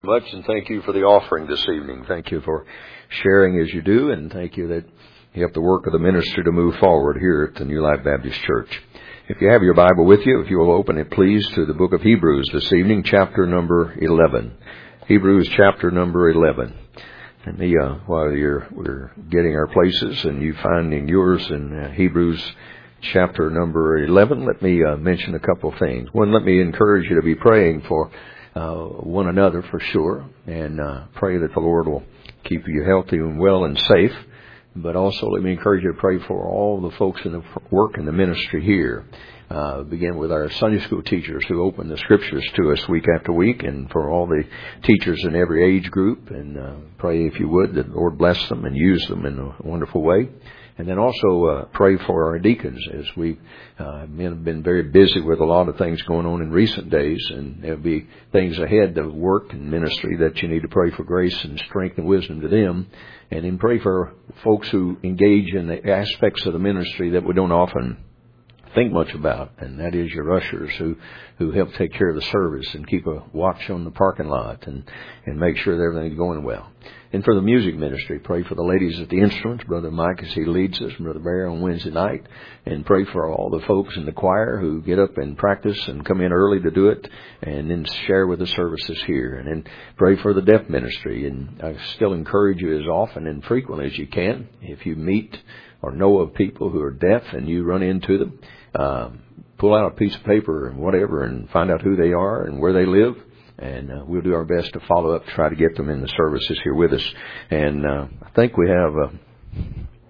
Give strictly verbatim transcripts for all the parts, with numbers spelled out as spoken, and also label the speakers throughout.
Speaker 1: Much, and thank you for the offering this evening. Thank you for sharing as you do, and thank you that you help the work of the ministry to move forward here at the New Life Baptist Church. If you have your Bible with you, if you will open it please to the book of Hebrews this evening, chapter number eleven. Hebrews chapter number eleven. And me, uh, while you're, we're getting our places and you finding yours in uh, Hebrews chapter number eleven, let me uh, mention a couple of things. One, let me encourage you to be praying for Uh, one another for sure, and uh, pray that the Lord will keep you healthy and well and safe. But also let me encourage you to pray for all the folks in the work in the ministry here. Uh, begin with our Sunday school teachers who open the scriptures to us week after week, and for all the teachers in every age group. And uh, pray, if you would, that the Lord bless them and use them in a wonderful way. And then also uh, pray for our deacons, as we uh, have been very busy with a lot of things going on in recent days, and there'll be things ahead of work and ministry that you need to pray for grace and strength and wisdom to them. And then pray for folks who engage in the aspects of the ministry that we don't often think much about, and that is your ushers who, who help take care of the service and keep a watch on the parking lot and, and make sure that everything's going well. And for the music ministry, pray for the ladies at the instruments, Brother Mike as he leads us, Brother Barry on Wednesday night, and pray for all the folks in the choir who get up and practice and come in early to do it and then share with the services here. And then pray for the deaf ministry, and I still encourage you as often and frequently as you can, if you meet or know of people who are deaf and you run into them, uh, pull out a piece of paper and whatever and find out who they are and where they live. And uh, we'll do our best to follow up, try to get them in the services here with us. And uh, I think we have, uh,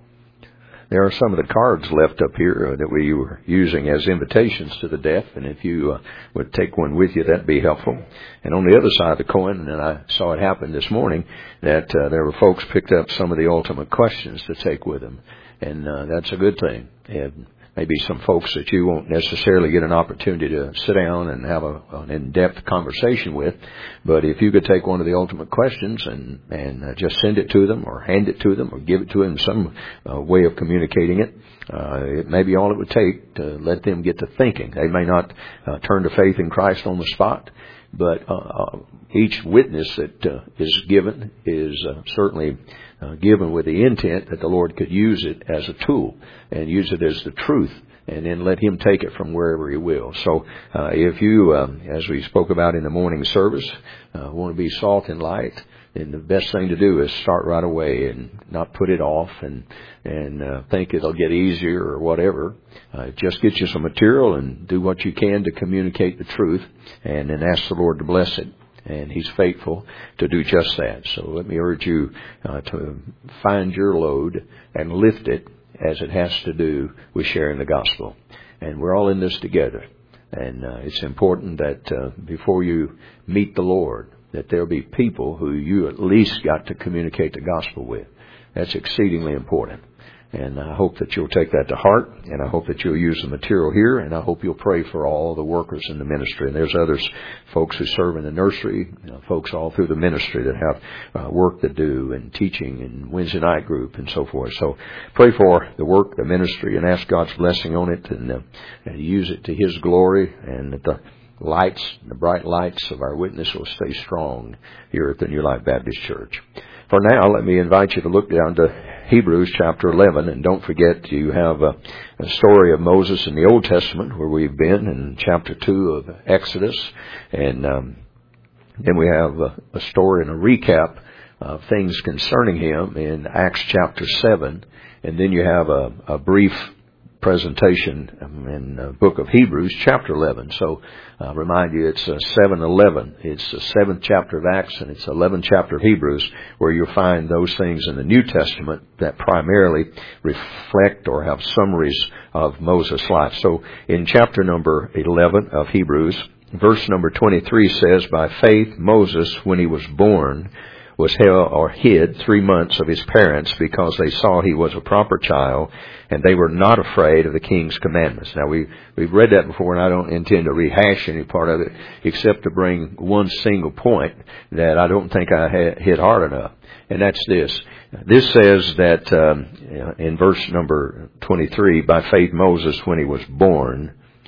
Speaker 1: there are some of the cards left up here uh, that we were using as invitations to the deaf. And if you uh, would take one with you, that'd be helpful. And on the other side of the coin, and I saw it happen this morning, that uh, there were folks picked up some of the ultimate questions to take with them. And uh, that's a good thing. And maybe some folks that you won't necessarily get an opportunity to sit down and have a, an in-depth conversation with. But if you could take one of the ultimate questions and, and uh, just send it to them or hand it to them or give it to them, some uh, way of communicating it, uh, it may be all it would take to let them get to thinking. They may not uh, turn to faith in Christ on the spot, but uh, uh, each witness that uh, is given is uh, certainly uh, given with the intent that the Lord could use it as a tool and use it as the truth, and then let Him take it from wherever He will. So uh, if you, um, as we spoke about in the morning service, uh, want to be salt and light, then the best thing to do is start right away and not put it off and and uh, think it'll get easier or whatever. Uh, just get you some material and do what you can to communicate the truth, and then ask the Lord to bless it. And He's faithful to do just that. So let me urge you uh, to find your load and lift it, as it has to do with sharing the gospel. And we're all in this together. And uh, it's important that uh, before you meet the Lord, that there'll be people who you at least got to communicate the gospel with. That's exceedingly important. And I hope that you'll take that to heart, and I hope that you'll use the material here, and I hope you'll pray for all the workers in the ministry. And there's others, folks who serve in the nursery, you know, folks all through the ministry that have uh, work to do, and teaching, and Wednesday night group, and so forth. So pray for the work, the ministry, and ask God's blessing on it, and, uh, and use it to His glory, and that the lights, the bright lights of our witness will stay strong here at the New Life Baptist Church. For now, let me invite you to look down to Hebrews chapter eleven, and don't forget you have a, a story of Moses in the Old Testament where we've been in chapter two of Exodus, and um, then we have a, a story and a recap of things concerning him in Acts chapter seven, and then you have a, a brief presentation in the book of Hebrews chapter eleven. So I remind you, it's seven eleven. It's the seventh chapter of Acts, and it's the eleventh chapter of Hebrews, where you'll find those things in the New Testament that primarily reflect or have summaries of Moses' life. So in chapter number eleven of Hebrews, verse number twenty-three says, "By faith Moses, when he was born, was held or hid three months of his parents, because they saw he was a proper child, and they were not afraid of the king's commandments." Now, we, we've read that before, and I don't intend to rehash any part of it, except to bring one single point that I don't think I ha- hit hard enough. And that's this. This says that um, in verse number twenty-three, "By faith Moses, when he was born,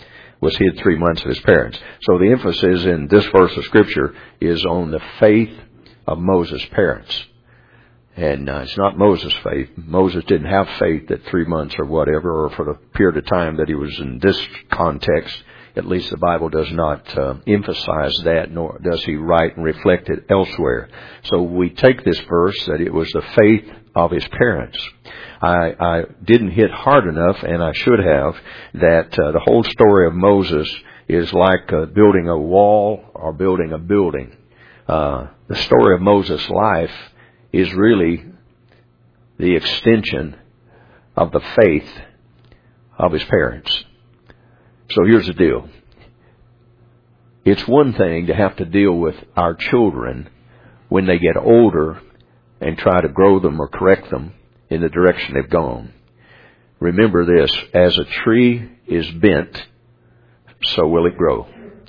Speaker 1: was hid three months of his parents. So the emphasis in this verse of Scripture is on the faith of Moses' parents. And uh, it's not Moses' faith. Moses didn't have faith that three months or whatever, or for the period of time that he was in this context. At least the Bible does not uh, emphasize that, nor does he write and reflect it elsewhere. So we take this verse that it was the faith of his parents. I, I didn't hit hard enough, and I should have, that uh, the whole story of Moses is like uh, building a wall or building a building. Uh, the story of Moses' life is really the extension of the faith of his parents. So here's the deal. It's one thing to have to deal with our children when they get older and try to grow them or correct them in the direction they've gone. Remember this, as a tree is bent, so will it grow.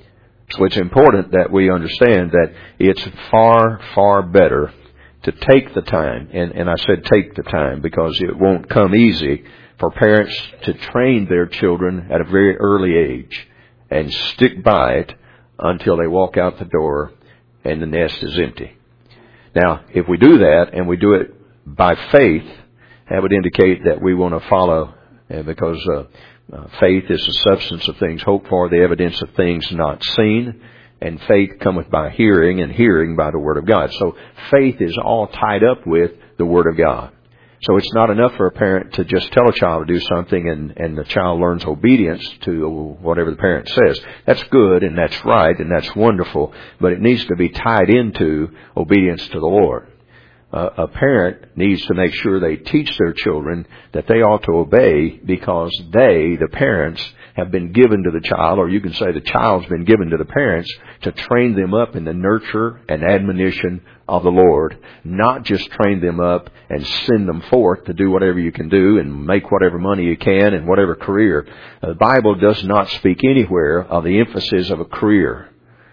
Speaker 1: So it's important that we understand that it's far, far better to take the time, and, and I said take the time because it won't come easy for parents to train their children at a very early age and stick by it until they walk out the door and the nest is empty. Now, if we do that and we do it by faith, that would indicate that we want to follow, uh, because uh, uh, faith is the substance of things hoped for, the evidence of things not seen. And faith cometh by hearing, and hearing by the Word of God. So faith is all tied up with the Word of God. So it's not enough for a parent to just tell a child to do something and, and the child learns obedience to whatever the parent says. That's good and that's right and that's wonderful, but it needs to be tied into obedience to the Lord. Uh, a parent needs to make sure they teach their children that they ought to obey because they, the parents, have been given to the child, or you can say the child's been given to the parents to train them up in the nurture and admonition of the Lord, not just train them up and send them forth to do whatever you can do and make whatever money you can and whatever career. The Bible does not speak anywhere of the emphasis of a career.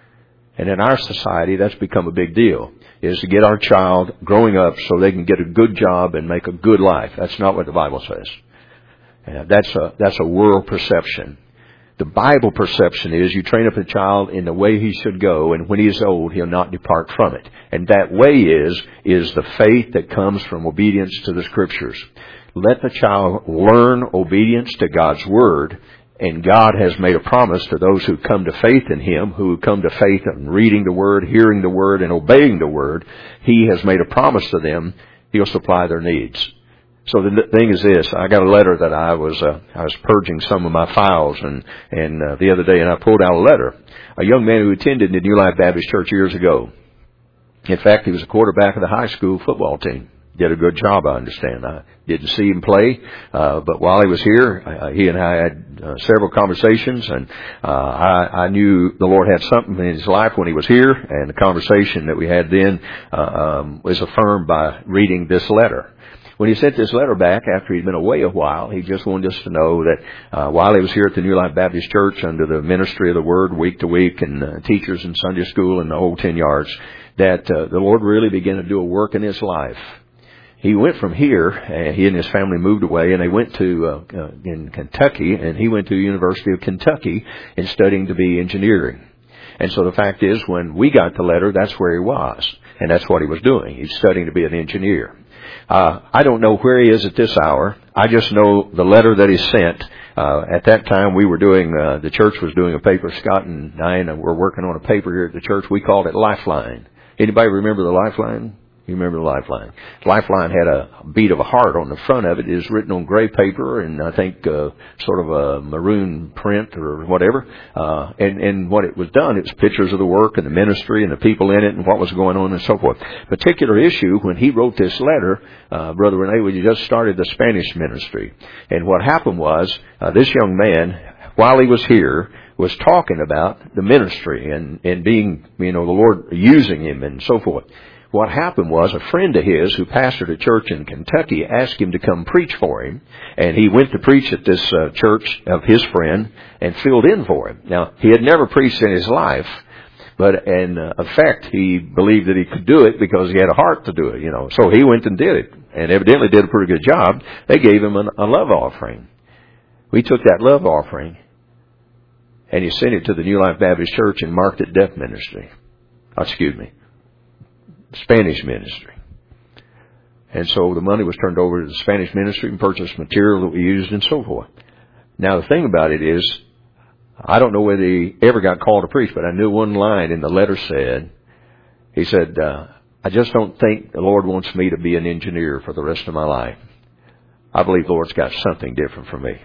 Speaker 1: And in our society, that's become a big deal, is to get our child growing up so they can get a good job and make a good life. That's not what the Bible says. Uh, that's a, that's a world perception. The Bible perception is you train up a child in the way he should go, and when he is old, he'll not depart from it. And that way is, is the faith that comes from obedience to the Scriptures. Let the child learn obedience to God's Word, and God has made a promise to those who come to faith in Him, who come to faith in reading the Word, hearing the Word, and obeying the Word. He has made a promise to them. He'll supply their needs. So the thing is this, I got a letter that I was, uh, I was purging some of my files and, and, uh, the other day, and I pulled out a letter. A young man who attended the New Life Baptist Church years ago. In fact, he was a quarterback of the high school football team. Did a good job, I understand. I didn't see him play, uh, but while he was here, uh, he and I had uh, several conversations, and uh, I, I knew the Lord had something in his life when he was here, and the conversation that we had then uh, um, was affirmed by reading this letter. When he sent this letter back after he'd been away a while, he just wanted us to know that uh, while he was here at the New Life Baptist Church under the ministry of the Word week to week and uh, teachers in Sunday school and the whole ten yards, that uh, the Lord really began to do a work in his life. He went from here, and he and his family moved away, and they went to uh, uh, in Kentucky, and he went to the University of Kentucky in studying to be engineering. And so the fact is, when we got the letter, that's where he was, and that's what he was doing. He's studying to be an engineer. Uh, I don't know where he is at this hour. I just know the letter that he sent. Uh, at that time, we were doing, uh, the church was doing a paper, Scott and I, and we're working on a paper here at the church. We called it Lifeline. Anybody remember the Lifeline? You remember the Lifeline? Lifeline had a beat of a heart on the front of it. It was written on gray paper and I think uh, sort of a maroon print or whatever. Uh, and, and what it was done, it was pictures of the work and the ministry and the people in it and what was going on and so forth. Particular issue, when he wrote this letter, uh, Brother Rene, we just started the Spanish ministry. And what happened was, uh, this young man, while he was here, was talking about the ministry and, and being, you know, the Lord using him and so forth. What happened was a friend of his who pastored a church in Kentucky asked him to come preach for him, and he went to preach at this uh, church of his friend and filled in for him. Now, he had never preached in his life, but in uh, effect, he believed that he could do it because he had a heart to do it, you know. So he went and did it, and evidently did a pretty good job. They gave him an, a love offering. We took that love offering, and he sent it to the New Life Baptist Church and marked it deaf ministry. Oh, excuse me, Spanish ministry. And so the money was turned over to the Spanish ministry and purchased material that we used and so forth. Now the thing about it is, I don't know whether he ever got called to preach, but I knew one line in the letter said, he said, uh, I just don't think the Lord wants me to be an engineer for the rest of my life. I believe the Lord's got something different for me.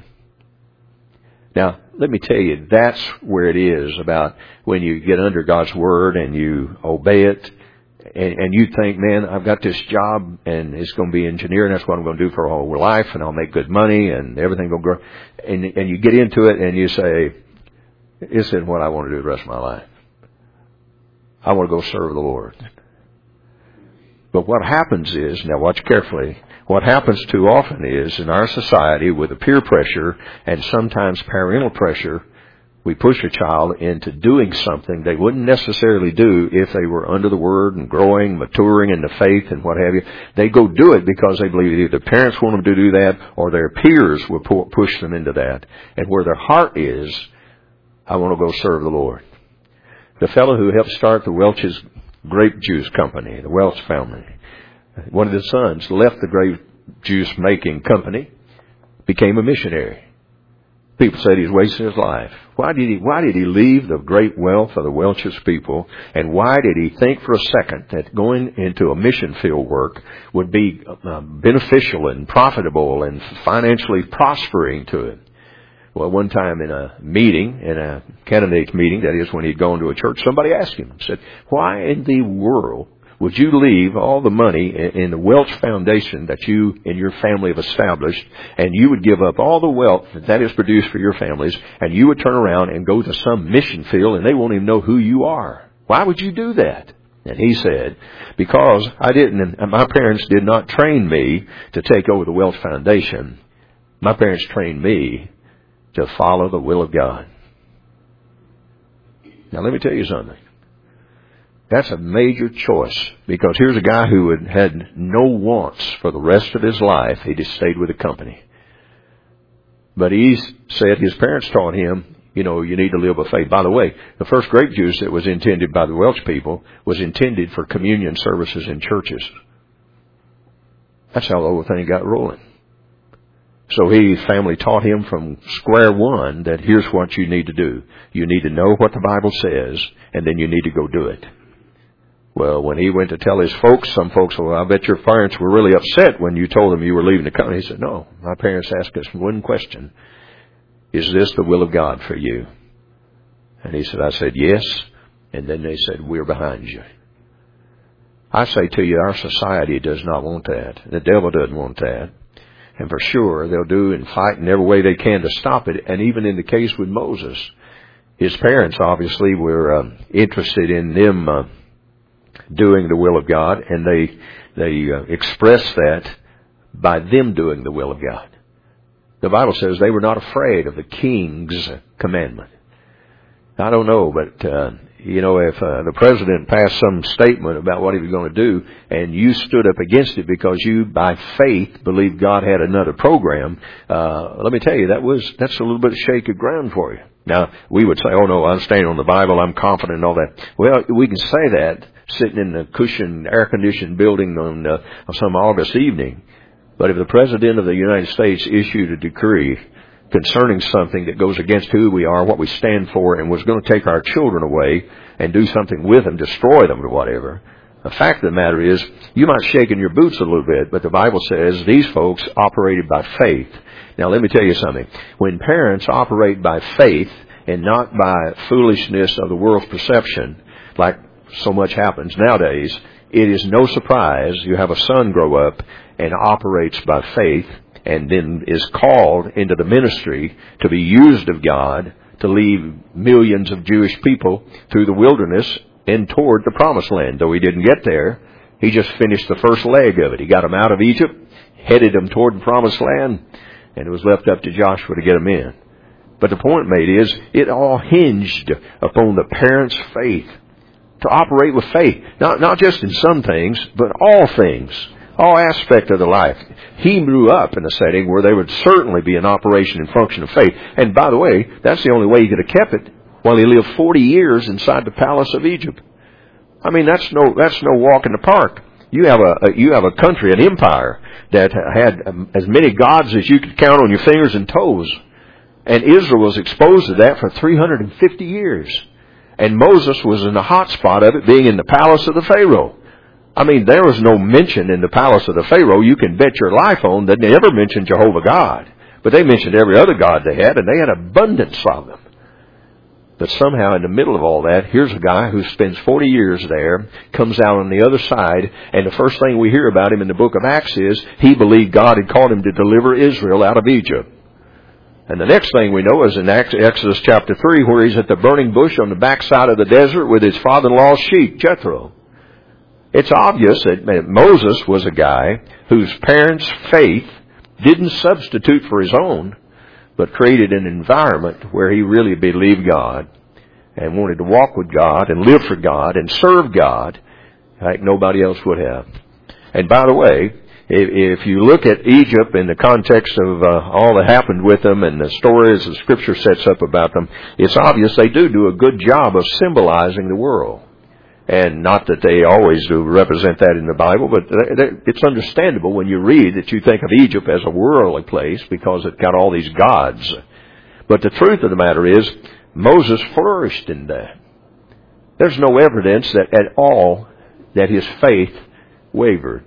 Speaker 1: Now, let me tell you, that's where it is about when you get under God's Word and you obey it, and, and you think, man, I've got this job and it's going to be engineering. That's what I'm going to do for all my life, and I'll make good money and everything will grow. And, and you get into it and you say, this isn't what I want to do the rest of my life. I want to go serve the Lord. But what happens is, now watch carefully, what happens too often is in our society with the peer pressure and sometimes parental pressure, we push a child into doing something they wouldn't necessarily do if they were under the Word and growing, maturing in the faith and what have you. They go do it because they believe either their parents want them to do that or their peers will push them into that. And where their heart is, I want to go serve the Lord. The fellow who helped start the Welch's grape juice company, the Welch family, one of the sons left the grape juice making company, became a missionary. People said he's wasting his life. Why did he, why did he leave the great wealth of the Welch's people? And why did he think for a second that going into a mission field work would be uh, beneficial and profitable and financially prospering to him? Well, one time in a meeting, in a candidates meeting, that is when he'd gone to a church, somebody asked him, said, why in the world would you leave all the money in the Welch Foundation that you and your family have established, and you would give up all the wealth that that is produced for your families, and you would turn around and go to some mission field and they won't even know who you are? Why would you do that? And he said, because I didn't, my parents did not train me to take over the Welch Foundation. My parents trained me to follow the will of God. Now let me tell you something. That's a major choice, because here's a guy who had had no wants for the rest of his life. He just stayed with the company. But he said his parents taught him, you know, you need to live by faith. By the way, the first grape juice that was intended by the Welch people was intended for communion services in churches. That's how the whole thing got rolling. So his family taught him from square one that here's what you need to do. You need to know what the Bible says, and then you need to go do it. Well, when he went to tell his folks, some folks, well, I bet your parents were really upset when you told them you were leaving the company. He said, no, my parents asked us one question. Is this the will of God for you? And he said, I said, yes. And then they said, we're behind you. I say to you, our society does not want that. The devil doesn't want that. And for sure, they'll do and fight in every way they can to stop it. And even in the case with Moses, his parents obviously were uh, interested in them uh, doing the will of God, and they they uh, expressed that by them doing the will of God. The Bible says they were not afraid of the king's commandment. I don't know, but uh, you know, if uh, the president passed some statement about what he was going to do, and you stood up against it because you, by faith, believed God had another program, uh, let me tell you, that was that's a little bit of shaky ground for you. Now, we would say, oh no, I'm standing on the Bible, I'm confident and all that. Well, we can say that sitting in the cushioned, air-conditioned building on, uh, on some August evening. But if the President of the United States issued a decree concerning something that goes against who we are, what we stand for, and was going to take our children away and do something with them, destroy them or whatever, the fact of the matter is, you might shake in your boots a little bit, but the Bible says these folks operated by faith. Now, let me tell you something. When parents operate by faith and not by foolishness of the world's perception, like so much happens nowadays, it is no surprise you have a son grow up and operates by faith and then is called into the ministry to be used of God to lead millions of Jewish people through the wilderness and toward the promised land. Though he didn't get there, he just finished the first leg of it. He got them out of Egypt, headed them toward the promised land, and it was left up to Joshua to get them in. But the point made is, it all hinged upon the parents' faith. To operate with faith. Not, not just in some things, but all things. All aspects of the life. He grew up in a setting where there would certainly be an operation and function of faith. And by the way, that's the only way he could have kept it. while he lived forty years inside the palace of Egypt. I mean, that's no, that's no walk in the park. You have a, a you have a country, an empire, that had as many gods as you could count on your fingers and toes. And Israel was exposed to that for three hundred fifty years. And Moses was in the hot spot of it, being in the palace of the Pharaoh. I mean, there was no mention in the palace of the Pharaoh, you can bet your life on, that they never mentioned Jehovah God. But they mentioned every other god they had, and they had abundance of them. But somehow in the middle of all that, here's a guy who spends forty years there, comes out on the other side, and the first thing we hear about him in the book of Acts is he believed God had called him to deliver Israel out of Egypt. And the next thing we know is in Exodus chapter three, where he's at the burning bush on the backside of the desert with his father-in-law's sheep, Jethro. It's obvious that Moses was a guy whose parents' faith didn't substitute for his own, but created an environment where he really believed God and wanted to walk with God and live for God and serve God like nobody else would have. And by the way, if you look at Egypt in the context of uh, all that happened with them and the stories the Scripture sets up about them, it's obvious they do do a good job of symbolizing the world. And not that they always do represent that in the Bible, but it's understandable when you read that you think of Egypt as a worldly place because it got all these gods. But the truth of the matter is, Moses flourished in that. There's no evidence that at all that his faith wavered.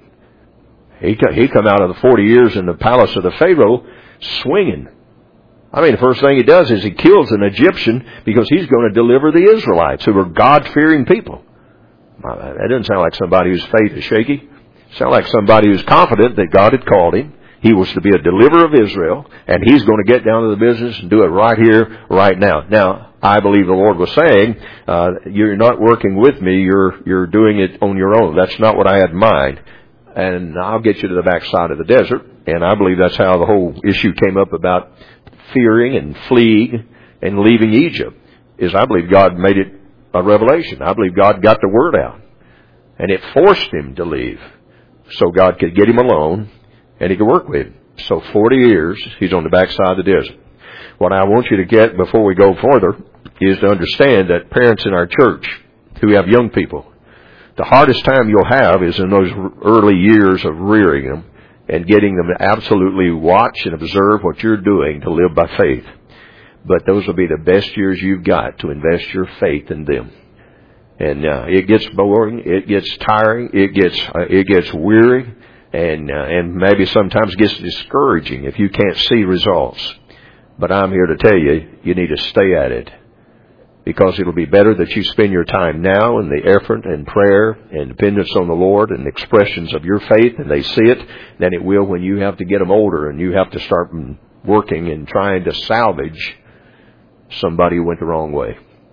Speaker 1: He he come out of the forty years in the palace of the Pharaoh swinging. I mean, the first thing he does is he kills an Egyptian because he's going to deliver the Israelites, who were God-fearing people. That doesn't sound like somebody whose faith is shaky. It sounds like somebody who's confident that God had called him. He was to be a deliverer of Israel, and he's going to get down to the business and do it right here, right now. Now, I believe the Lord was saying, uh, you're not working with me, you're you're doing it on your own. That's not what I had in mind. And I'll get you to the backside of the desert. And I believe that's how the whole issue came up about fearing and fleeing and leaving Egypt, is I believe God made it a revelation. I believe God got the word out. And it forced him to leave so God could get him alone and he could work with him. So forty years, he's on the backside of the desert. What I want you to get before we go further is to understand that parents in our church who have young people, the hardest time you'll have is in those early years of rearing them and getting them to absolutely watch and observe what you're doing to live by faith. But those will be the best years you've got to invest your faith in them. And uh, it gets boring, it gets tiring, it gets uh, it gets weary, and uh, and maybe sometimes gets discouraging if you can't see results. But I'm here to tell you, you need to stay at it. Because it'll be better that you spend your time now in the effort and prayer and dependence on the Lord and expressions of your faith, and they see it, than it will when you have to get them older and you have to start working and trying to salvage somebody who went the wrong way.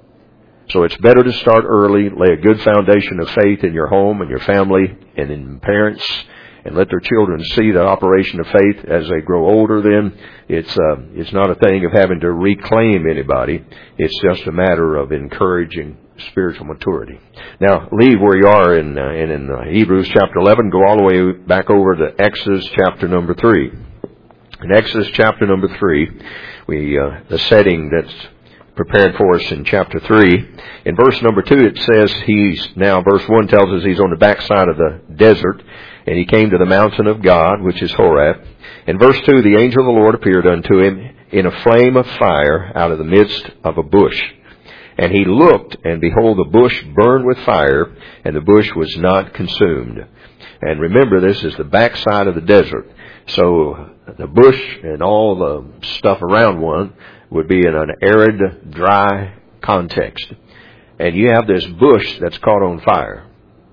Speaker 1: So it's better to start early, lay a good foundation of faith in your home and your family and in parents, and let their children see the operation of faith as they grow older. Then it's uh, it's not a thing of having to reclaim anybody. It's just a matter of encouraging spiritual maturity. Now, leave where you are in uh, in, in uh, Hebrews chapter eleven. Go all the way back over to Exodus chapter number three. In Exodus chapter number three, we uh, the setting that's prepared for us in chapter three. In verse number two, it says he's now. Verse one tells us he's on the backside of the desert. And he came to the mountain of God, which is Horeb. In verse two, the angel of the Lord appeared unto him in a flame of fire out of the midst of a bush. And he looked, and behold, the bush burned with fire, and the bush was not consumed. And remember, this is the backside of the desert. So the bush and all the stuff around one would be in an arid, dry context. And you have this bush that's caught on fire.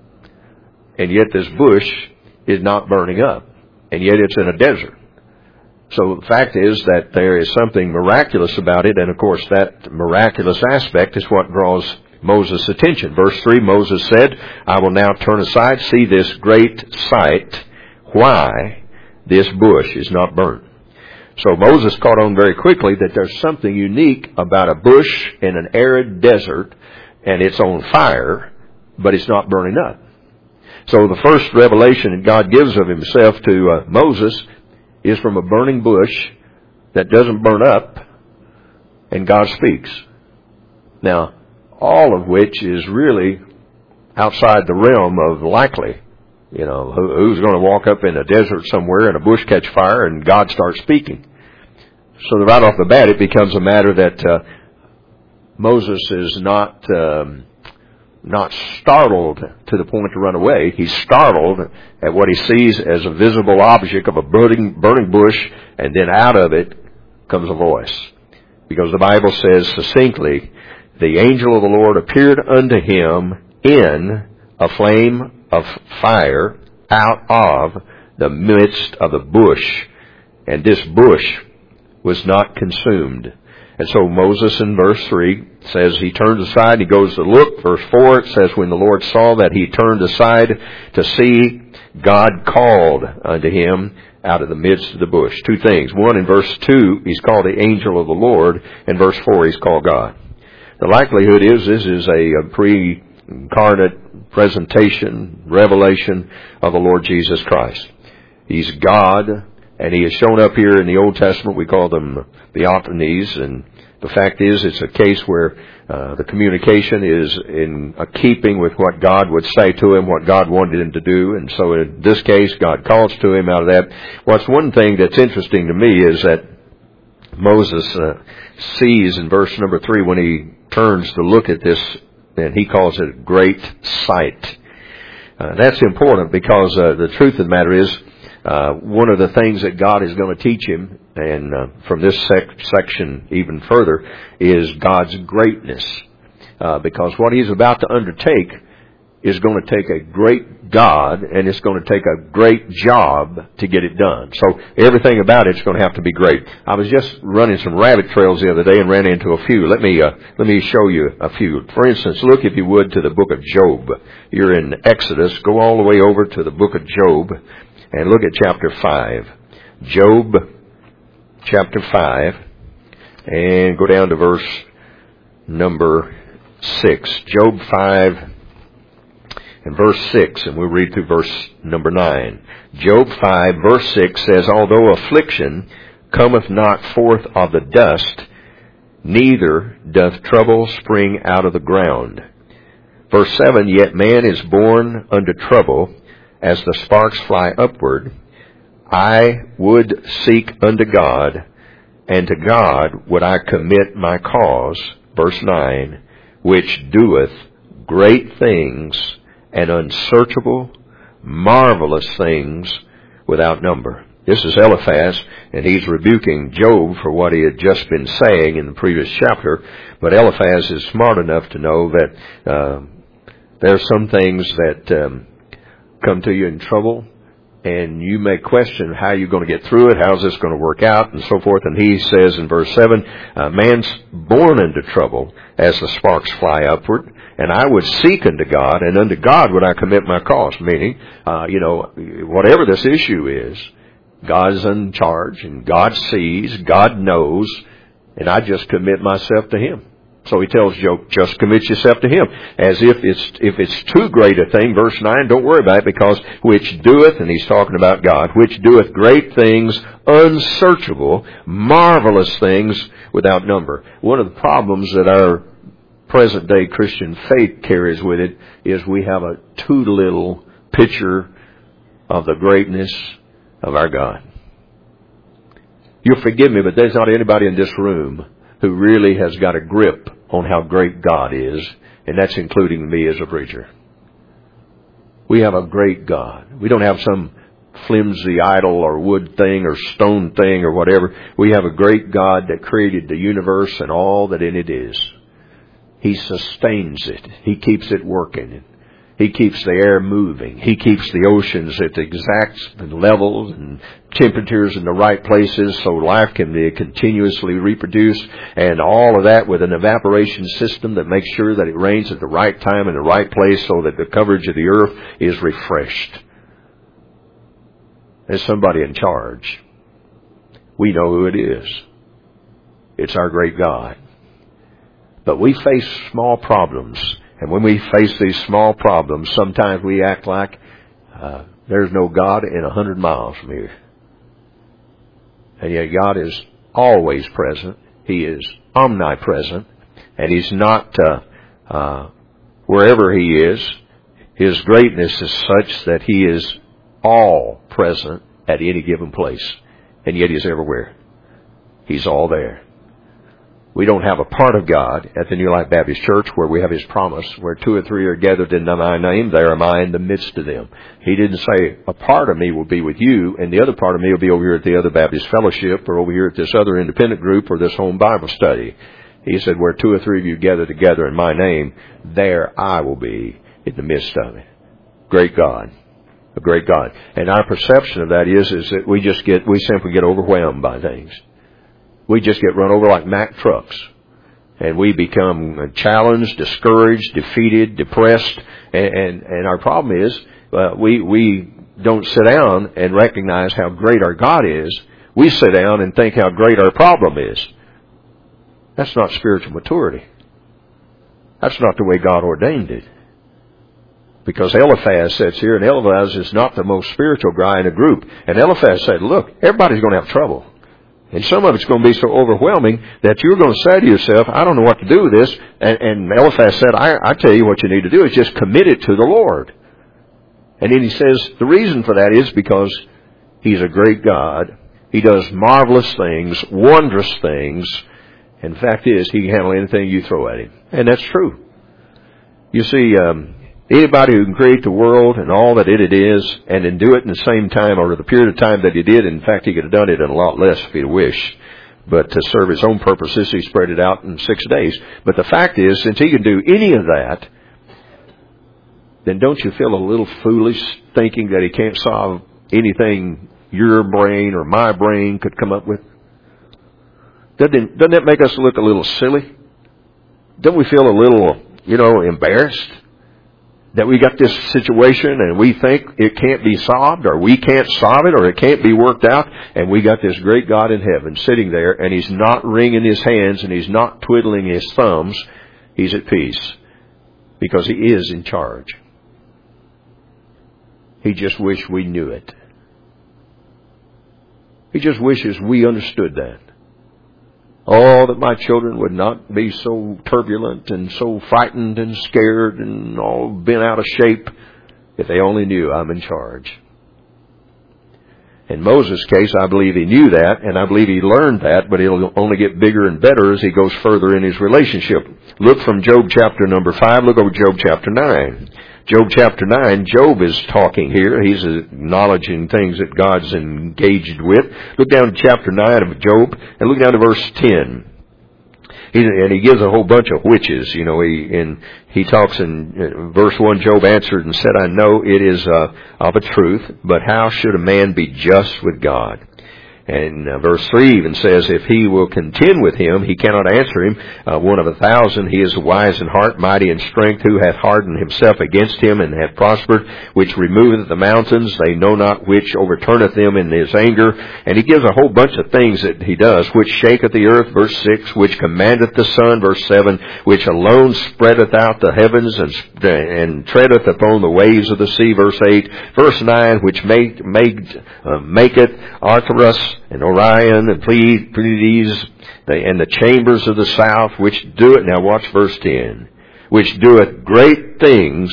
Speaker 1: And yet this bush is not burning up. And yet it's in a desert. So the fact is that there is something miraculous about it. And of course that miraculous aspect is what draws Moses' attention. Verse three, Moses said, I will now turn aside, see this great sight, why this bush is not burnt. So Moses caught on very quickly that there's something unique about a bush in an arid desert, and it's on fire, but it's not burning up. So the first revelation that God gives of himself to uh, Moses is from a burning bush that doesn't burn up, and God speaks. Now, all of which is really outside the realm of likely. You know, who, who's going to walk up in a desert somewhere and a bush catch fire and God starts speaking? So right off the bat, it becomes a matter that uh, Moses is not um, not startled to the point to run away. He's startled at what he sees as a visible object of a burning, burning bush, and then out of it comes a voice. Because the Bible says succinctly, the angel of the Lord appeared unto him in a flame of fire out of the midst of the bush. And this bush was not consumed. And so Moses in verse three says he turns aside, he goes to look. Verse four, it says, when the Lord saw that he turned aside to see, God called unto him out of the midst of the bush. Two things. One, in verse two, he's called the angel of the Lord. In verse four, he's called God. The likelihood is this is a, a pre-incarnate presentation, revelation of the Lord Jesus Christ. He's God, and he has shown up here in the Old Testament. We call them theophanies, and the fact is it's a case where uh, the communication is in a keeping with what God would say to him, what God wanted him to do. And so in this case, God calls to him out of that. What's one thing that's interesting to me is that Moses uh, sees in verse number three when he turns to look at this, and he calls it a great sight. Uh, that's important because uh, the truth of the matter is, uh, one of the things that God is going to teach him, and uh, from this sec- section even further, is God's greatness. Uh, because what he's about to undertake is going to take a great God, and it's going to take a great job to get it done. So everything about it's going to have to be great. I was just running some rabbit trails the other day and ran into a few. Let me uh, let me show you a few. For instance, look, if you would, to the book of Job. You're in Exodus. Go all the way over to the book of Job and look at chapter five. Job chapter five, and go down to verse number six. Job five and verse six, and we'll read through verse number nine. Job five, verse six says, although affliction cometh not forth of the dust, neither doth trouble spring out of the ground. Verse seven, yet man is born unto trouble, as the sparks fly upward. I would seek unto God, and to God would I commit my cause. Verse nine, which doeth great things and unsearchable, marvelous things without number. This is Eliphaz, and he's rebuking Job for what he had just been saying in the previous chapter. But Eliphaz is smart enough to know that uh, there are some things that um, come to you in trouble, and you may question how you're going to get through it, how's this going to work out, and so forth. And he says in verse seven, uh, man's born into trouble as the sparks fly upward. And I would seek unto God, and unto God would I commit my cause. Meaning, uh, you know, whatever this issue is, God is in charge, and God sees, God knows, and I just commit myself to Him. So he tells Job, just commit yourself to Him. As if it's, if it's too great a thing, verse nine, don't worry about it, because which doeth, and he's talking about God, which doeth great things, unsearchable, marvelous things without number. One of the problems that our present-day Christian faith carries with it is we have a too little picture of the greatness of our God. You'll forgive me, but there's not anybody in this room who really has got a grip on how great God is, and that's including me as a preacher. We have a great God. We don't have some flimsy idol or wood thing or stone thing or whatever. We have a great God that created the universe and all that in it is. He sustains it. He keeps it working. He keeps the air moving. He keeps the oceans at the exact levels and temperatures in the right places so life can be continuously reproduced, and all of that with an evaporation system that makes sure that it rains at the right time in the right place so that the coverage of the earth is refreshed. There's somebody in charge. We know who it is. It's our great God. But we face small problems. And when we face these small problems, sometimes we act like uh, there's no God in a hundred miles from here. And yet God is always present. He is omnipresent. And He's not, uh, uh, wherever He is, His greatness is such that He is all present at any given place. And yet He's everywhere. He's all there. We don't have a part of God at the New Life Baptist Church where we have His promise, where two or three are gathered in my name, there am I in the midst of them. He didn't say a part of me will be with you and the other part of me will be over here at the other Baptist fellowship or over here at this other independent group or this home Bible study. He said, where two or three of you gather together in my name, there I will be in the midst of it. Great God. A great God. And our perception of that is, is that we just get, we simply get overwhelmed by things. We just get run over like Mack trucks. And we become challenged, discouraged, defeated, depressed. And, and, and our problem is, uh, we, we don't sit down and recognize how great our God is. We sit down and think how great our problem is. That's not spiritual maturity. That's not the way God ordained it. Because Eliphaz sits here, and Eliphaz is not the most spiritual guy in the group. And Eliphaz said, look, everybody's going to have trouble. And some of it's going to be so overwhelming that you're going to say to yourself, I don't know what to do with this. And, and Eliphaz said, I, I tell you what you need to do is just commit it to the Lord. And then he says, the reason for that is because He's a great God. He does marvelous things, wondrous things. And the fact is, He can handle anything you throw at Him. And that's true. You see, um, anybody who can create the world and all that it is and then do it in the same time or the period of time that He did, in fact, He could have done it in a lot less if He'd wished. But to serve His own purposes, He spread it out in six days. But the fact is, since He can do any of that, then don't you feel a little foolish thinking that He can't solve anything your brain or my brain could come up with? Doesn't, doesn't that make us look a little silly? Don't we feel a little, you know, embarrassed that we got this situation and we think it can't be solved or we can't solve it or it can't be worked out, and we got this great God in heaven sitting there and He's not wringing His hands and He's not twiddling His thumbs. He's at peace because He is in charge. He just wished we knew it. He just wishes we understood that. Oh, that my children would not be so turbulent and so frightened and scared and all bent out of shape if they only knew I'm in charge. In Moses' case, I believe he knew that, and I believe he learned that, but it'll only get bigger and better as he goes further in his relationship. Look from Job chapter number five. Look over Job chapter nine. Job chapter nine, Job is talking here. He's acknowledging things that God's engaged with. Look down to chapter nine of Job, and look down to verse ten. He, and he gives a whole bunch of whiches, you know, he, and he talks in verse one, Job answered and said, I know it is uh, of a truth, but how should a man be just with God? And uh, verse three even says, if he will contend with him, he cannot answer him. Uh, one of a thousand, he is wise in heart, mighty in strength, who hath hardened himself against him and hath prospered, which removeth the mountains, they know not which overturneth them in his anger. And he gives a whole bunch of things that he does, which shaketh the earth, verse six, which commandeth the sun, verse seven, which alone spreadeth out the heavens and, and treadeth upon the waves of the sea, verse eight, verse nine, which make, make, uh, maketh Arcturus and Orion and Pleiades and the chambers of the south, which do it. Now watch verse ten. Which doeth great things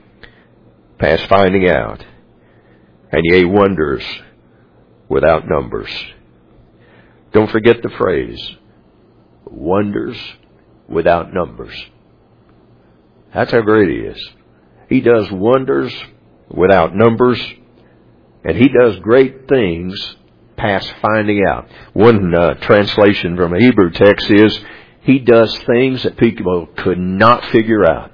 Speaker 1: past finding out, and yea, wonders without numbers. Don't forget the phrase, wonders without numbers. That's how great He is. He does wonders without numbers, and He does great things past finding out. One uh, translation from a Hebrew text is, He does things that people could not figure out.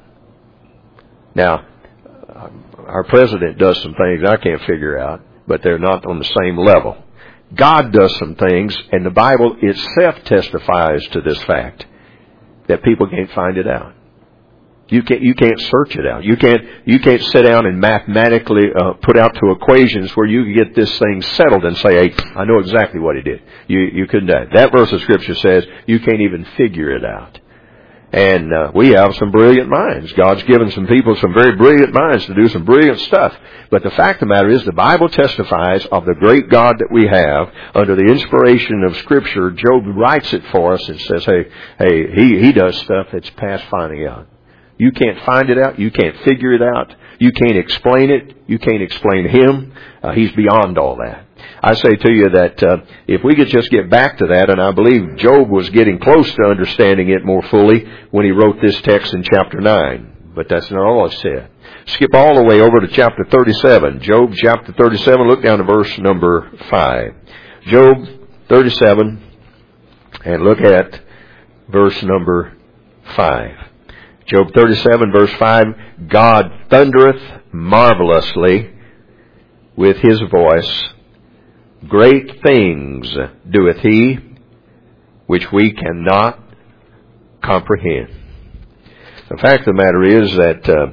Speaker 1: Now, our president does some things I can't figure out, but they're not on the same level. God does some things, and the Bible itself testifies to this fact, that people can't find it out. You can't, you can't search it out. You can't, you can't sit down and mathematically uh, put out to equations where you can get this thing settled and say, hey, I know exactly what He did. You, you couldn't do that. That verse of Scripture says you can't even figure it out. And uh, we have some brilliant minds. God's given some people some very brilliant minds to do some brilliant stuff. But the fact of the matter is the Bible testifies of the great God that we have. Under the inspiration of Scripture, Job writes it for us and says, hey, hey, he, he does stuff that's past finding out. You can't find it out. You can't figure it out. You can't explain it. You can't explain Him. Uh, he's beyond all that. I say to you that uh, if we could just get back to that, and I believe Job was getting close to understanding it more fully when he wrote this text in chapter nine. But that's not all it said. Skip all the way over to chapter thirty-seven. Job chapter thirty-seven, look down to verse number five. Job thirty-seven, and look at verse number five. Job thirty-seven, verse five, God thundereth marvelously with His voice. Great things doeth He, which we cannot comprehend. The fact of the matter is that uh,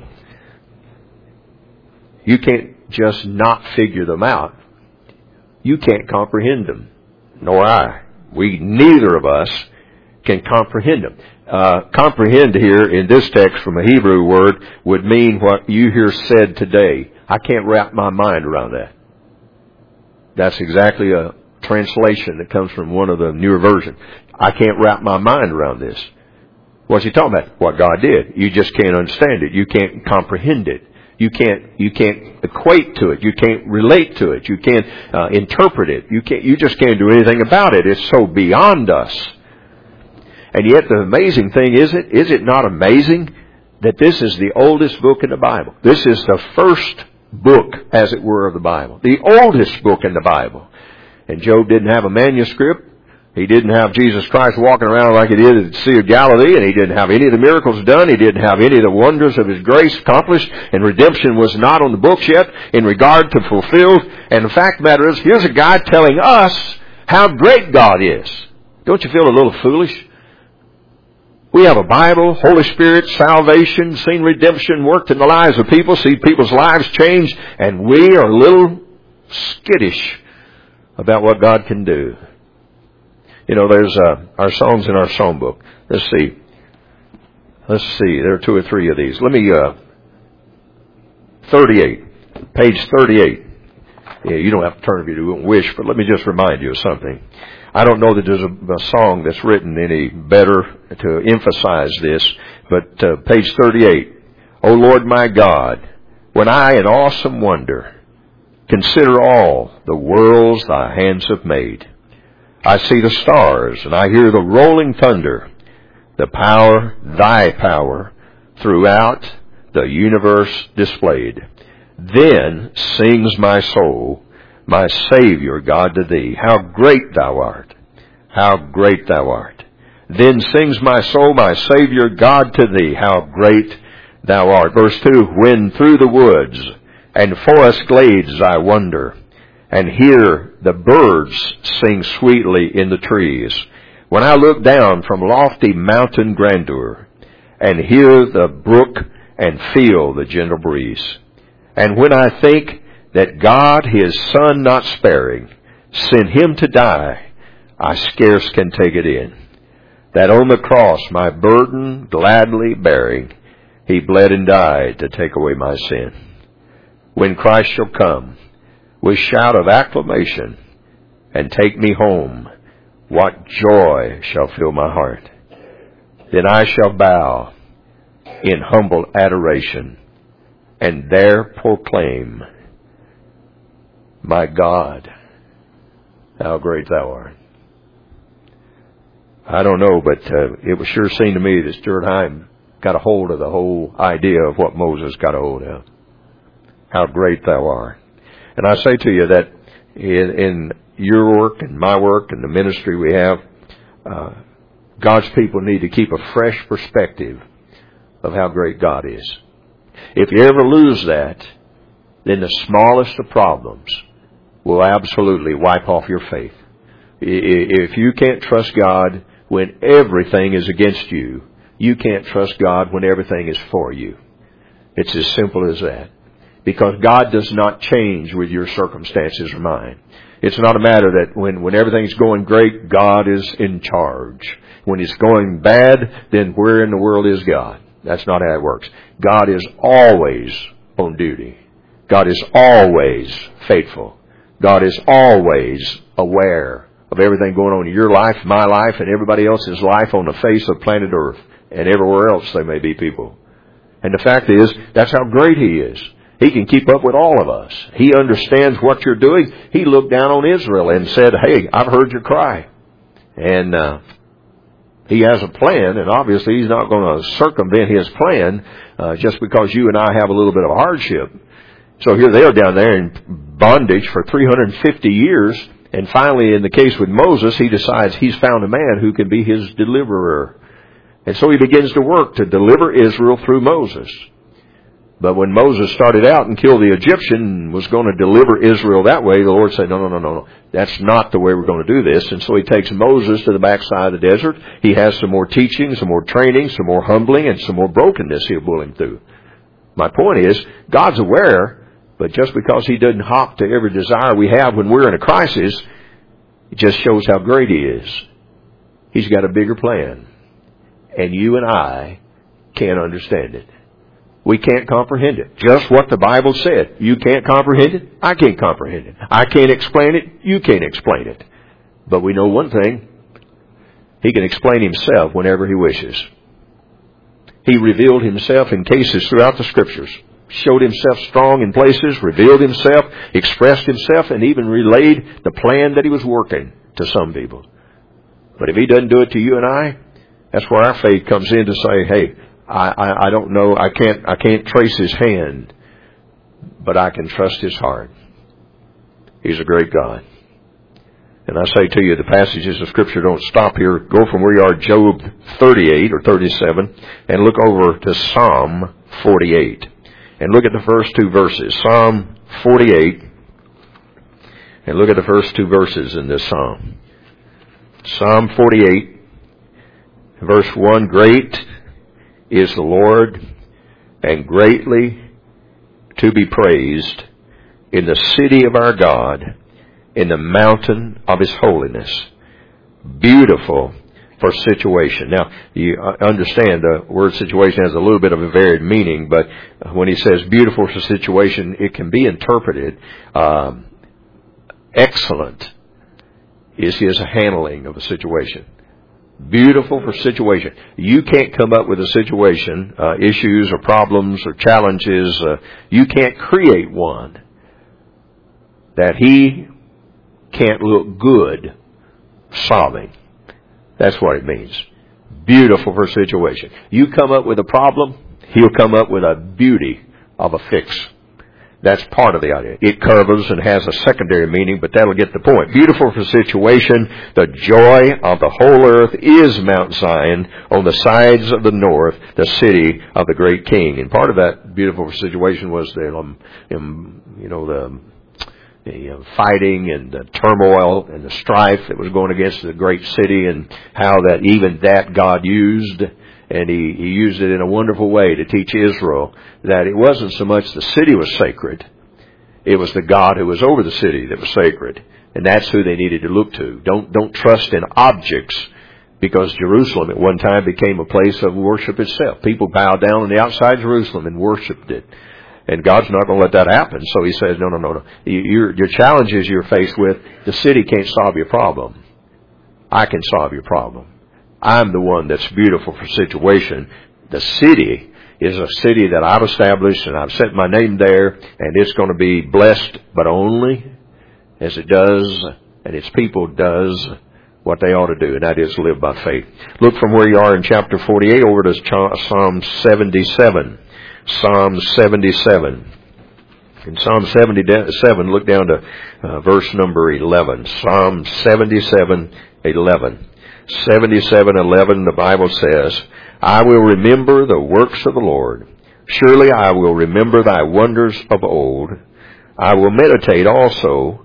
Speaker 1: you can't just not figure them out. You can't comprehend them, nor I. We, neither of us, can comprehend them. Uh, comprehend here in this text from a Hebrew word would mean what you hear said today. I can't wrap my mind around that. That's exactly a translation that comes from one of the newer versions. I can't wrap my mind around this. What's he talking about? What God did. You just can't understand it. You can't comprehend it. You can't, you can't equate to it. You can't relate to it. You can't uh, interpret it. You can't, you just can't do anything about it. It's so beyond us. And yet the amazing thing is it, is it not amazing that this is the oldest book in the Bible? This is the first book, as it were, of the Bible. The oldest book in the Bible. And Job didn't have a manuscript. He didn't have Jesus Christ walking around like He did at the Sea of Galilee, and He didn't have any of the miracles done. He didn't have any of the wonders of His grace accomplished, and redemption was not on the books yet in regard to fulfilled. And the fact of the matter is, here's a guy telling us how great God is. Don't you feel a little foolish? We have a Bible, Holy Spirit, salvation, seen redemption worked in the lives of people, see people's lives change, and we are a little skittish about what God can do. You know, there's uh, our songs in our song book. Let's see. Let's see. There are two or three of these. Let me, uh, thirty-eight. Page thirty-eight. Yeah, you don't have to turn if you don't wish, but let me just remind you of something. I don't know that there's a, a song that's written any better to emphasize this, but uh, page thirty-eight. O Lord my God, when I in awesome wonder consider all the worlds Thy hands have made, I see the stars and I hear the rolling thunder, the power, Thy power, throughout the universe displayed. Then sings my soul, my Savior God, to Thee, how great Thou art, how great Thou art. Then sings my soul, my Savior God, to Thee, how great Thou art. Verse two, when through the woods and forest glades I wander, and hear the birds sing sweetly in the trees, when I look down from lofty mountain grandeur, and hear the brook and feel the gentle breeze, and when I think that God, His Son not sparing, sent Him to die, I scarce can take it in, that on the cross my burden gladly bearing, He bled and died to take away my sin. When Christ shall come with shout of acclamation and take me home, what joy shall fill my heart. Then I shall bow in humble adoration and there proclaim, my God, how great Thou art. I don't know, but uh, it was sure seemed to me that Stuart Heim got a hold of the whole idea of what Moses got a hold of. How great Thou art. And I say to you that in, in your work and my work and the ministry we have, uh, God's people need to keep a fresh perspective of how great God is. If you ever lose that, then the smallest of problems will absolutely wipe off your faith. If you can't trust God when everything is against you, you can't trust God when everything is for you. It's as simple as that. Because God does not change with your circumstances or mine. It's not a matter that when, when everything's going great, God is in charge. When it's going bad, then where in the world is God? That's not how it works. God is always on duty. God is always faithful. God is always aware of everything going on in your life, my life, and everybody else's life on the face of planet Earth and everywhere else there may be people. And the fact is, that's how great He is. He can keep up with all of us. He understands what you're doing. He looked down on Israel and said, hey, I've heard your cry. And uh, He has a plan, and obviously He's not going to circumvent His plan uh, just because you and I have a little bit of hardship. So here they are down there in bondage for three hundred fifty years, and finally in the case with Moses, he decides he's found a man who can be his deliverer. And so he begins to work to deliver Israel through Moses. But when Moses started out and killed the Egyptian and was going to deliver Israel that way, the Lord said, no, no, no, no, no. That's not the way we're going to do this. And so He takes Moses to the backside of the desert. He has some more teaching, some more training, some more humbling, and some more brokenness He'll pull him through. My point is, God's aware, but just because He doesn't hop to every desire we have when we're in a crisis, it just shows how great He is. He's got a bigger plan. And you and I can't understand it. We can't comprehend it. Just what the Bible said. You can't comprehend it. I can't comprehend it. I can't explain it. You can't explain it. But we know one thing. He can explain Himself whenever He wishes. He revealed Himself in cases throughout the Scriptures. Showed Himself strong in places, revealed Himself, expressed Himself, and even relayed the plan that He was working to some people. But if He doesn't do it to you and I, that's where our faith comes in to say, hey, I, I, I don't know, I can't, I can't trace His hand, but I can trust His heart. He's a great God. And I say to you, the passages of Scripture don't stop here. Go from where you are, Job thirty-eight or thirty-seven, and look over to Psalm forty-eight. And look at the first two verses. Psalm forty-eight. And look at the first two verses in this psalm. Psalm forty-eight, verse one, great is the Lord, and greatly to be praised in the city of our God, in the mountain of His holiness. Beautiful for situation. Now, you understand the word situation has a little bit of a varied meaning, but when he says beautiful for situation, it can be interpreted um, excellent is His handling of a situation. Beautiful for situation. You can't come up with a situation, uh, issues or problems or challenges. Uh, you can't create one that He can't look good solving. That's what it means. Beautiful for situation. You come up with a problem, He'll come up with a beauty of a fix. That's part of the idea. It covers and has a secondary meaning, but that'll get the point. Beautiful for situation. The joy of the whole earth is Mount Zion on the sides of the north, the city of the great King. And part of that beautiful for situation was the, um, um, you know, the, the uh, fighting and the turmoil and the strife that was going against the great city, and how that even that God used. And he, he used it in a wonderful way to teach Israel that it wasn't so much the city was sacred. It was the God who was over the city that was sacred. And that's who they needed to look to. Don't, don't trust in objects, because Jerusalem at one time became a place of worship itself. People bowed down on the outside Jerusalem and worshipped it. And God's not going to let that happen. So He says, no, no, no, no. Your, your challenges you're faced with, the city can't solve your problem. I can solve your problem. I'm the one that's beautiful for situation. The city is a city that I've established, and I've set my name there, and it's going to be blessed, but only as it does, and its people does what they ought to do, and that is live by faith. Look from where you are in chapter forty-eight over to Psalm seventy-seven. Psalm seventy-seven. In Psalm seventy-seven, look down to uh, verse number eleven. Psalm seventy-seven, eleven. seventy-seven eleven, the Bible says, I will remember the works of the Lord. Surely I will remember Thy wonders of old. I will meditate also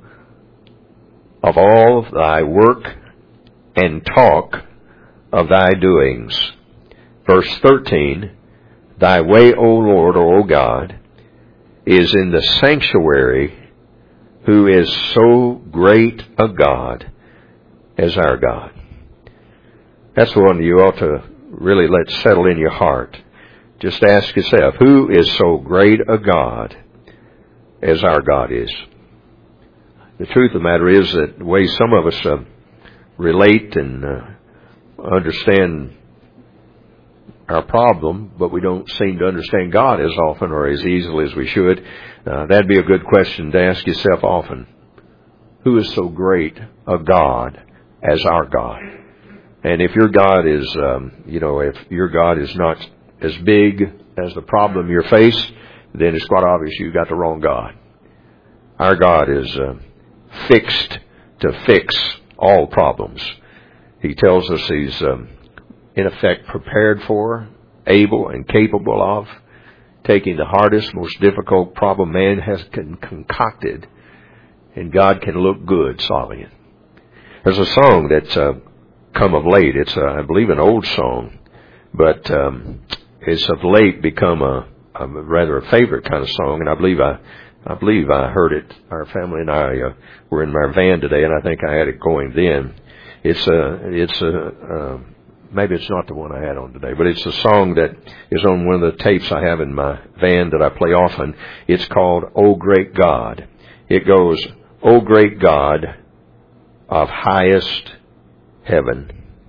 Speaker 1: of all Thy work and talk of Thy doings. Verse thirteen, Thy way, O Lord, or O God, is in the sanctuary. who is so great a God as our God? That's one you ought to really let settle in your heart. Just ask yourself, who is so great a God as our God is? The truth of the matter is that the way some of us uh, relate and uh, understand our problem, but we don't seem to understand God as often or as easily as we should, uh, that'd be a good question to ask yourself often. Who is so great a God as our God? And if your God is, um, you know, if your God is not as big as the problem you face, then it's quite obvious you've got the wrong God. Our God is uh, fixed to fix all problems. He tells us He's, um, in effect, prepared for, able and capable of taking the hardest, most difficult problem man has con- concocted, and God can look good solving it. There's a song that's uh, come of late. It's, uh, I believe, an old song, but um, it's of late become a, a rather a favorite kind of song, and I believe I, I believe I heard it. Our family and I uh, were in our van today, and I think I had it going then. It's a, it's a, uh, maybe it's not the one I had on today, but it's a song that is on one of the tapes I have in my van that I play often. It's called "O Great God." It goes, "O great God of highest heaven,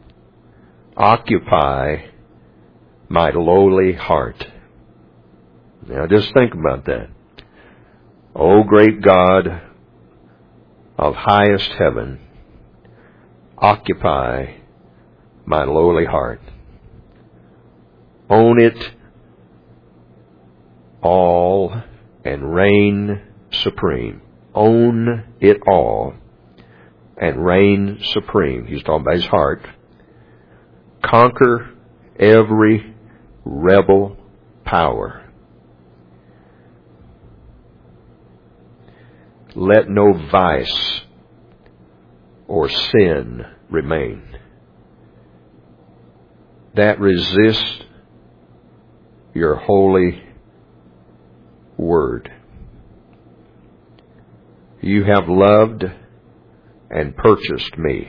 Speaker 1: occupy my lowly heart." Now just think about that. O great God of highest heaven, occupy my lowly heart. Own it all and reign supreme. Own it all and reign supreme. He's talking about his heart. Conquer every rebel power. Let no vice or sin remain that resist your holy word. You have loved and purchased me.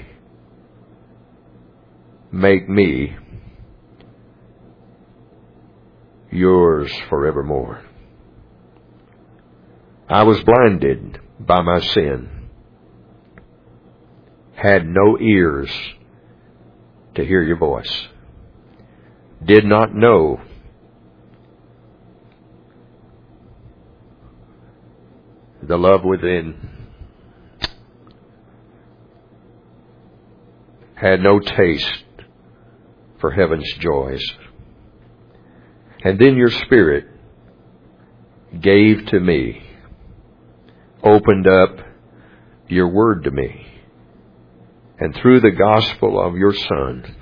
Speaker 1: Make me yours forevermore. I was blinded by my sin, had no ears to hear your voice, did not know the love within, had no taste for heaven's joys. And then your Spirit gave to me, opened up your word to me, and through the gospel of your Son,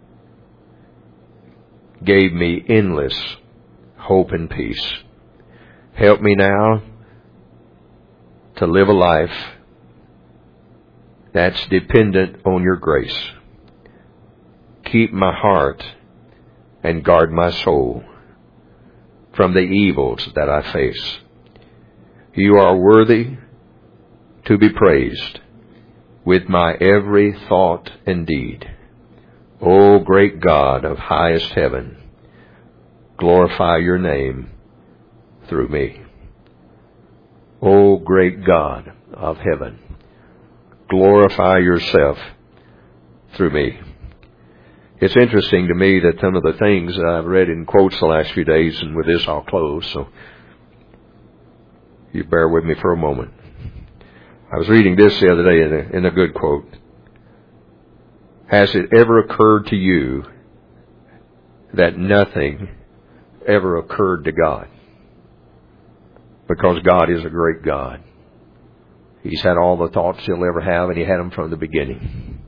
Speaker 1: gave me endless hope and peace. Help me now to live a life that's dependent on your grace. Keep my heart and guard my soul from the evils that I face. You are worthy to be praised with my every thought and deed. O great God of highest heaven, glorify your name through me. O great God of heaven, glorify yourself through me. It's interesting to me that some of the things I've read in quotes the last few days, and with this I'll close, so you bear with me for a moment. I was reading this the other day in a, in a good quote. Has it ever occurred to you that nothing ever occurred to God? Because God is a great God. He's had all the thoughts He'll ever have, and He had them from the beginning.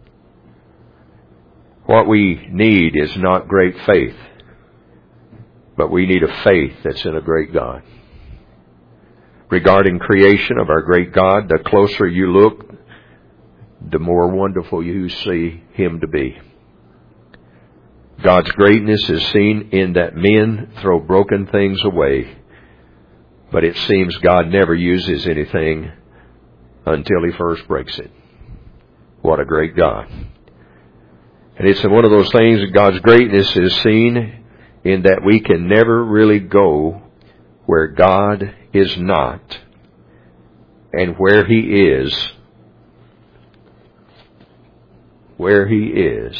Speaker 1: What we need is not great faith, but we need a faith that's in a great God. Regarding creation of our great God, the closer you look, the more wonderful you see Him to be. God's greatness is seen in that men throw broken things away, but it seems God never uses anything until He first breaks it. What a great God. And it's one of those things that God's greatness is seen in that we can never really go where God is not. And where He is, where He is,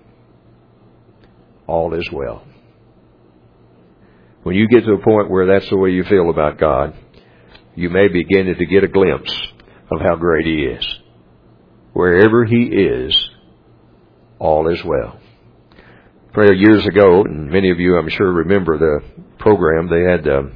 Speaker 1: all is well. When you get to a point where that's the way you feel about God, you may begin to get a glimpse of how great He is. Wherever He is, all is well. Prayer years ago, and many of you I'm sure remember the program, they had um,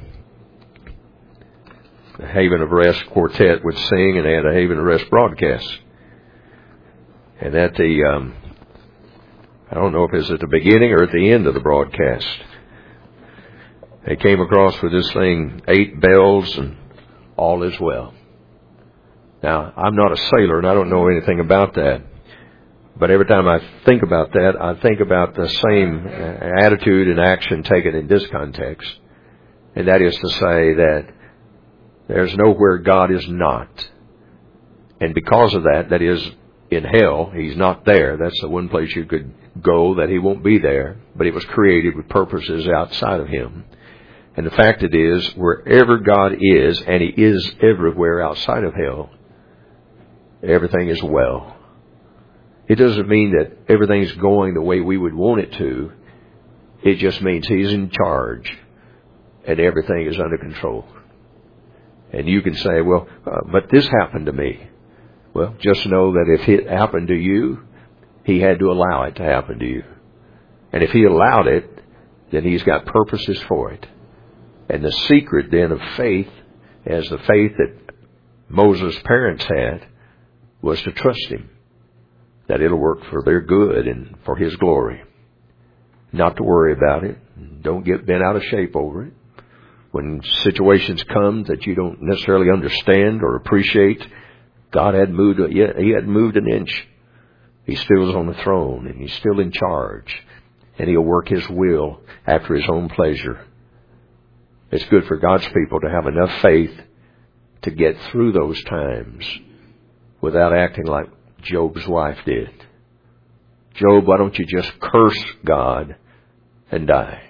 Speaker 1: the Haven of Rest Quartet would sing, and they had a Haven of Rest broadcast. And at the, um, I don't know if it was at the beginning or at the end of the broadcast, they came across with this thing, eight bells and all is well. Now, I'm not a sailor and I don't know anything about that. But every time I think about that, I think about the same attitude and action taken in this context. And that is to say that there's nowhere God is not. And because of that, that is, in hell, He's not there. That's the one place you could go that He won't be there. But it was created with purposes outside of Him. And the fact it is, wherever God is, and He is everywhere outside of hell, everything is well. It doesn't mean that everything's going the way we would want it to. It just means He's in charge and everything is under control. And you can say, well, uh, but this happened to me. Well, just know that if it happened to you, He had to allow it to happen to you. And if He allowed it, then He's got purposes for it. And the secret then of faith, as the faith that Moses' parents had, was to trust Him. That it'll work for their good and for His glory. Not to worry about it. Don't get bent out of shape over it. When situations come that you don't necessarily understand or appreciate, God had moved, He hadn't moved an inch. He still is on the throne and He's still in charge. And He'll work His will after His own pleasure. It's good for God's people to have enough faith to get through those times without acting like Job's wife did. Job, why don't you just curse God and die?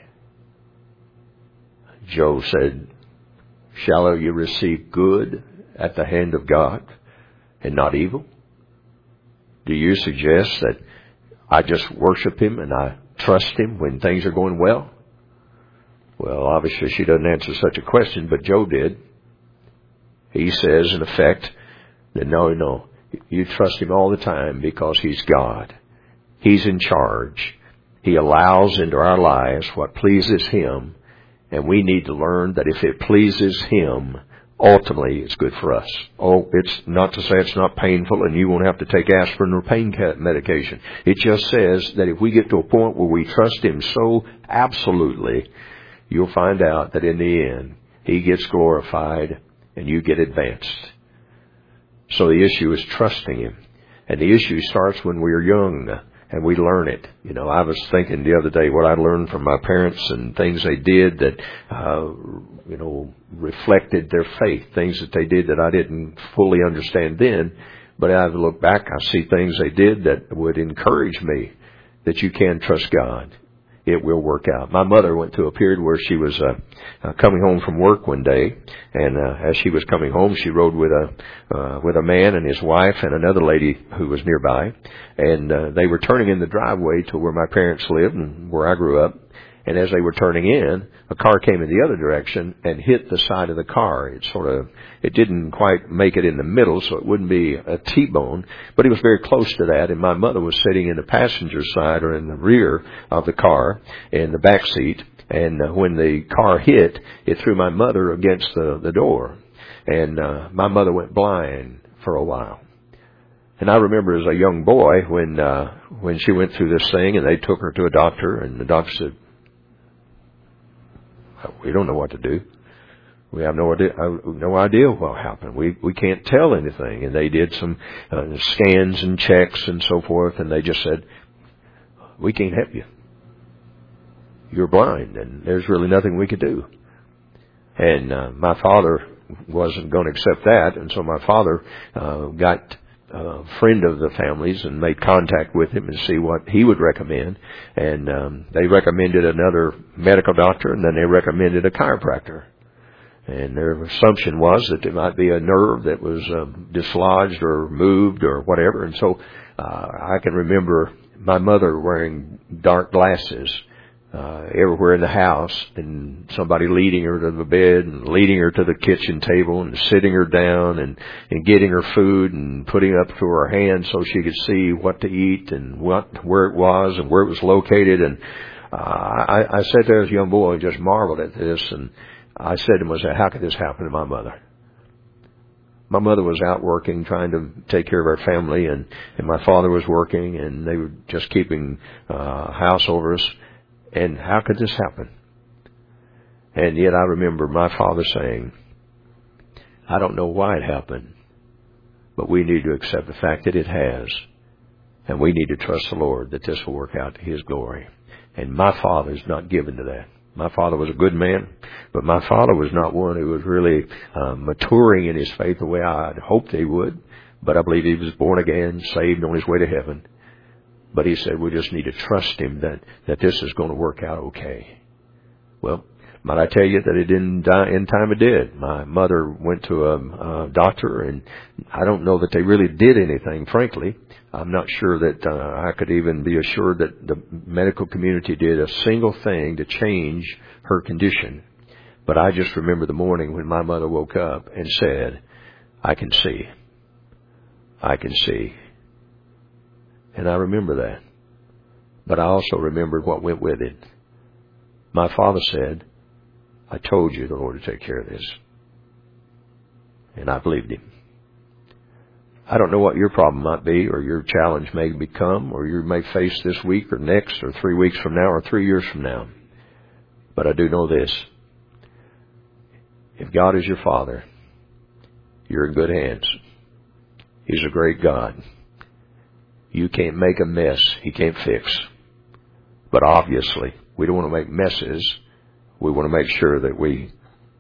Speaker 1: Job said, shall you receive good at the hand of God and not evil? Do you suggest that I just worship Him and I trust Him when things are going well? Well, obviously she doesn't answer such a question, but Job did. He says, in effect, that no, no, you trust Him all the time because He's God. He's in charge. He allows into our lives what pleases Him, and we need to learn that if it pleases Him, ultimately it's good for us. Oh, it's not to say it's not painful and you won't have to take aspirin or pain medication. It just says that if we get to a point where we trust Him so absolutely, you'll find out that in the end, He gets glorified and you get advanced. So the issue is trusting Him. And the issue starts when we're young and we learn it. You know, I was thinking the other day what I learned from my parents and things they did that, uh, you know, reflected their faith. Things that they did that I didn't fully understand then. But as I look back, I see things they did that would encourage me that you can trust God. It will work out. My mother went through a period where she was uh, uh, coming home from work one day, and uh, as she was coming home, she rode with a uh, with a man and his wife and another lady who was nearby, and uh, they were turning in the driveway to where my parents lived and where I grew up. And as they were turning in, a car came in the other direction and hit the side of the car. It sort of, it didn't quite make it in the middle, so it wouldn't be a T-bone, but it was very close to that. And my mother was sitting in the passenger side or in the rear of the car in the back seat. And uh, when the car hit, it threw my mother against the, the door. And uh, my mother went blind for a while. And I remember as a young boy when uh, when she went through this thing and they took her to a doctor, and the doctor said, we don't know what to do. We have no idea, no idea what happened. We we can't tell anything. And they did some uh, scans and checks and so forth, and they just said, we can't help you. You're blind, and there's really nothing we could do. And uh, my father wasn't going to accept that, and so my father uh, got a friend of the family's and made contact with him and see what he would recommend. And um, they recommended another medical doctor, and then they recommended a chiropractor. And their assumption was that there might be a nerve that was um, dislodged or moved or whatever. And so uh, I can remember my mother wearing dark glasses uh, everywhere in the house, and somebody leading her to the bed and leading her to the kitchen table and sitting her down and, and getting her food and putting it up to her hand so she could see what to eat and what where it was and where it was located. And uh, I, I sat there as a young boy and just marveled at this. And I said to myself, how could this happen to my mother? My mother was out working, trying to take care of our family, and, and my father was working, and they were just keeping uh, house over us. And how could this happen? And yet I remember my father saying, I don't know why it happened, but we need to accept the fact that it has. And we need to trust the Lord that this will work out to His glory. And my father is not given to that. My father was a good man, but my father was not one who was really uh, maturing in his faith the way I'd hoped he would. But I believe he was born again, saved, on his way to heaven. But he said, we just need to trust Him that, that this is going to work out okay. Well, might I tell you that it didn't die in time it did. My mother went to a, a doctor, and I don't know that they really did anything, frankly. I'm not sure that uh, I could even be assured that the medical community did a single thing to change her condition. But I just remember the morning when my mother woke up and said, I can see. I can see. And I remember that. But I also remembered what went with it. My father said, I told you the Lord would take care of this. And I believed Him. I don't know what your problem might be, or your challenge may become, or you may face this week or next or three weeks from now or three years from now. But I do know this. If God is your Father, you're in good hands. He's a great God. You can't make a mess He can't fix. But obviously, we don't want to make messes. We want to make sure that we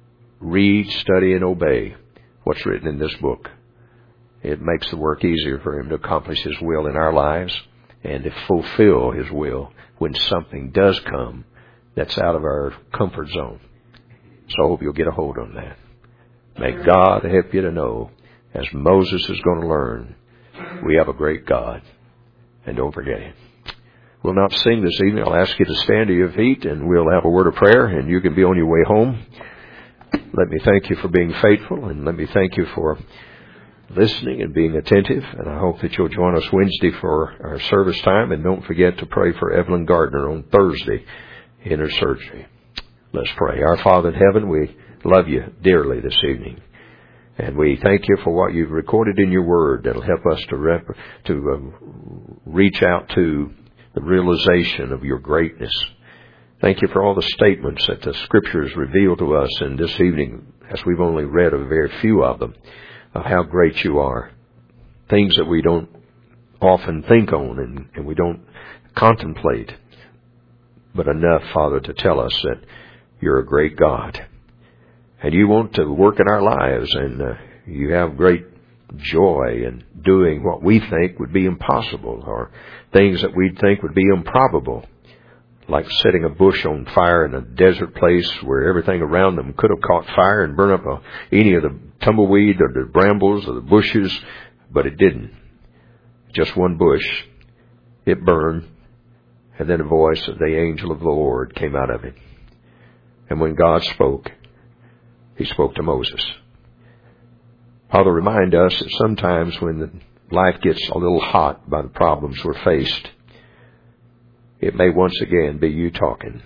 Speaker 1: read, study, and obey what's written in this book. It makes the work easier for Him to accomplish His will in our lives and to fulfill His will when something does come that's out of our comfort zone. So I hope you'll get a hold on that. May God help you to know, as Moses is going to learn, we have a great God. And don't forget Him. We'll not sing this evening. I'll ask you to stand to your feet, and we'll have a word of prayer, and you can be on your way home. Let me thank you for being faithful, and let me thank you for listening and being attentive. And I hope that you'll join us Wednesday for our service time. And don't forget to pray for Evelyn Gardner on Thursday in her surgery. Let's pray. Our Father in heaven, we love you dearly this evening. And we thank you for what you've recorded in your word that'll help us to rep, to um, reach out to the realization of your greatness. Thank you for all the statements that the Scriptures reveal to us in this evening, as we've only read a very few of them, of how great you are. Things that we don't often think on and, and we don't contemplate, but enough, Father, to tell us that you're a great God. And you want to work in our lives, and uh, you have great joy in doing what we think would be impossible, or things that we think would be improbable, like setting a bush on fire in a desert place where everything around them could have caught fire and burned up uh, any of the tumbleweed or the brambles or the bushes, but it didn't. Just one bush. It burned, and then a voice of the angel of the Lord came out of it. And when God spoke, He spoke to Moses. Father, remind us that sometimes when life gets a little hot by the problems we're faced, it may once again be you talking.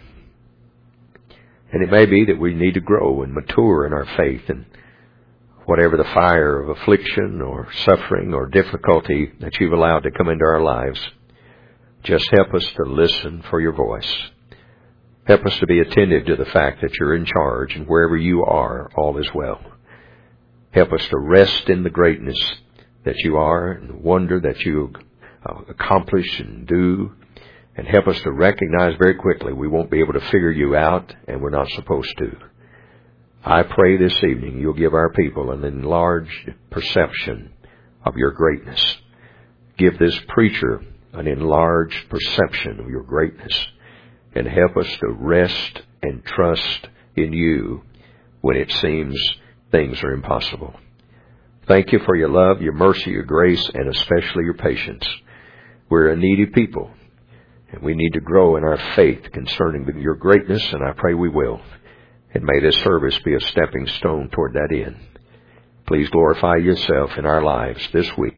Speaker 1: And it may be that we need to grow and mature in our faith, and whatever the fire of affliction or suffering or difficulty that you've allowed to come into our lives, just help us to listen for your voice. Help us to be attentive to the fact that you're in charge, and wherever you are, all is well. Help us to rest in the greatness that you are and wonder that you accomplish and do. And help us to recognize very quickly we won't be able to figure you out, and we're not supposed to. I pray this evening you'll give our people an enlarged perception of your greatness. Give this preacher an enlarged perception of your greatness, and help us to rest and trust in you when it seems things are impossible. Thank you for your love, your mercy, your grace, and especially your patience. We're a needy people, and we need to grow in our faith concerning your greatness, and I pray we will. And may this service be a stepping stone toward that end. Please glorify yourself in our lives this week.